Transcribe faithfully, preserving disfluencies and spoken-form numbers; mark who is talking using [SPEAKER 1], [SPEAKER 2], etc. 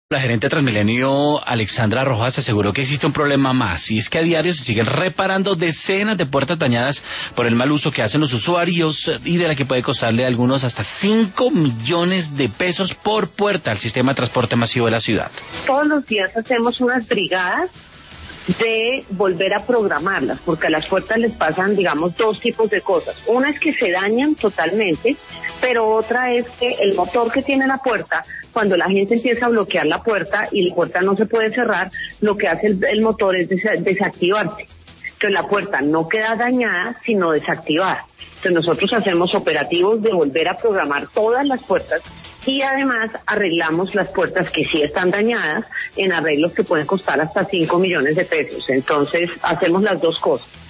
[SPEAKER 1] La gerente de Transmilenio, Alexandra Rojas, aseguró que existe un problema más, y es que a diario se siguen reparando decenas de puertas dañadas por el mal uso que hacen los usuarios y de la que puede costarle a algunos hasta cinco millones de pesos por puerta al sistema de transporte masivo de la ciudad.
[SPEAKER 2] Todos los días hacemos unas brigadas de volver a programarlas, porque a las puertas les pasan, digamos, dos tipos de cosas. Una es que se dañan totalmente, pero otra es que el motor que tiene la puerta, cuando la gente empieza a bloquear la puerta y la puerta no se puede cerrar, lo que hace el, el motor es des- desactivarse. Entonces la puerta no queda dañada, sino desactivada. Entonces nosotros hacemos operativos de volver a programar todas las puertas y además arreglamos las puertas que sí están dañadas en arreglos que pueden costar hasta cinco millones de pesos. Entonces hacemos las dos cosas.